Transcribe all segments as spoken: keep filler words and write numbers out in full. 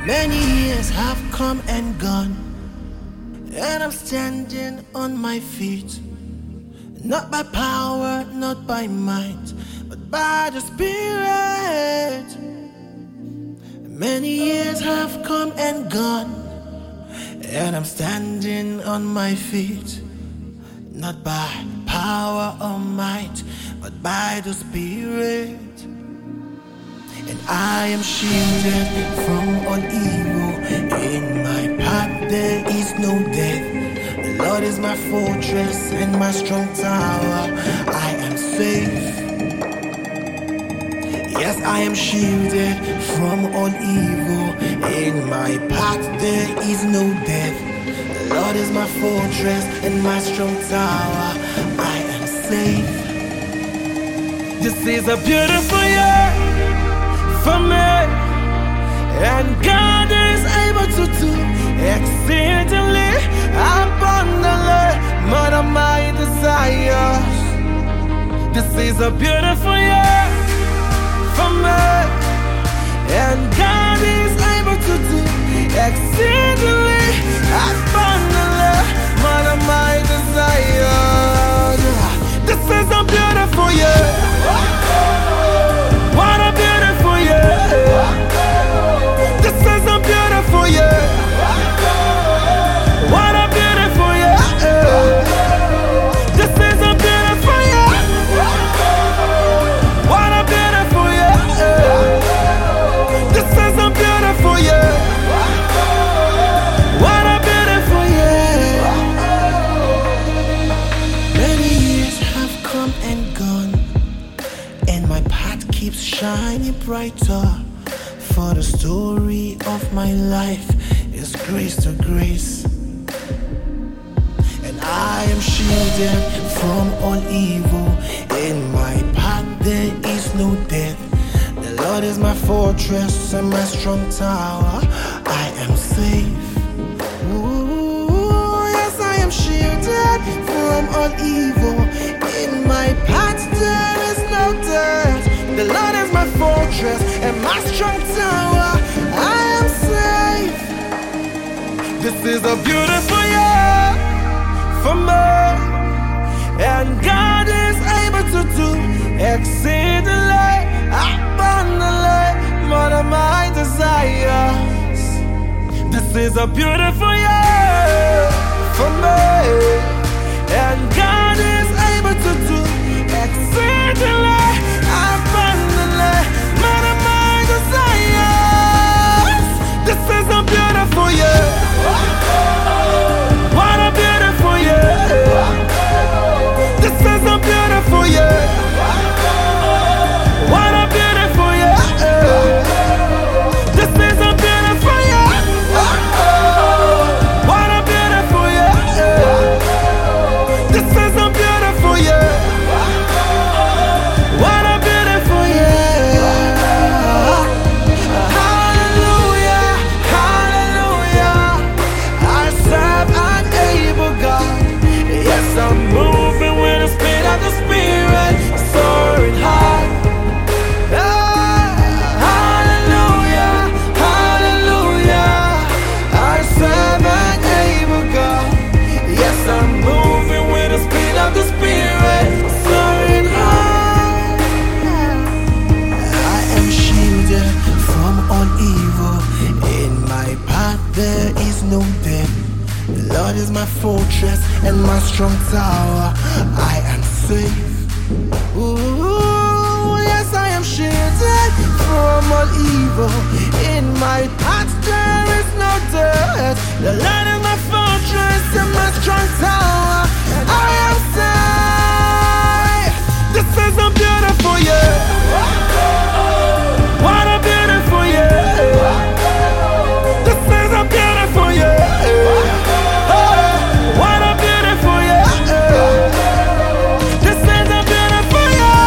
Many years have come and gone, and I'm standing on my feet. Not by power, not by might, but by the Spirit. Many years have come and gone, and I'm standing on my feet. Not by power or might, but by the Spirit. And I am shielded from all evil. In my path there is no death. The Lord is my fortress and my strong tower. I am safe. Yes, I am shielded from all evil. In my path there is no death. The Lord is my fortress and my strong tower. I am safe. This is a beautiful year for me, and God is able to do exceedingly abundantly more than my desires. This is a beautiful year for me, and God is able to do exceedingly abundantly more than my desires. This is a beautiful year. What a beautiful year. This is a beautiful year. What a beautiful year. This is a beautiful year. What a beautiful year. This is a beautiful year. What a beautiful year. Many years have come and gone, and my path keeps shining brighter. For the story of my life is grace to grace, and I am shielded from all evil. In my path there is no death. The Lord is my fortress and my strong tower. I am safe. Ooh, yes, I am shielded from all evil. In my path there is no death. The Lord is my fortress and my strong tower. I am safe. This is a beautiful year for me, and God is able to do exceedingly abundantly more than my desires. This is a beautiful year for me, and God is able to do exceedingly abundantly more than my desires. This is a beautiful year. What a beautiful year. This is a beautiful year. What a beautiful year. This is a beautiful year. What a beautiful year. This is a beautiful year. What a beautiful year. Hallelujah, hallelujah. I serve an able God. Yes, I'm moving with the speed of the Spirit, soaring high. Ah, hallelujah, hallelujah. I serve an able God. Yes, I'm moving with the speed of the Spirit, soaring high. I am shielded from all evil. In my path there is no death. The Lord is my fortress and my strong tower. I am safe. Ooh, yes, I am shielded from all evil. In my path there is no death. The Lord is my fortress and my strong tower. I am safe. This is a beautiful year. What a beautiful year. This is a beautiful year. What a beautiful year. This is a beautiful year.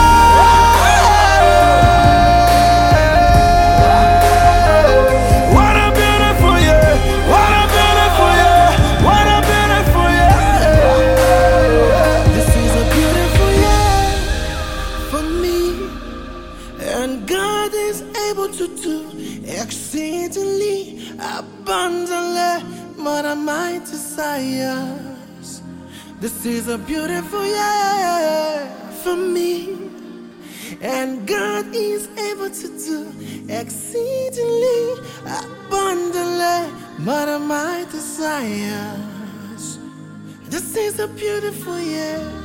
What a beautiful year. abundantly more than my desires. This is a beautiful year for me, and God is able to do exceedingly abundantly more than my desires. This is a beautiful year.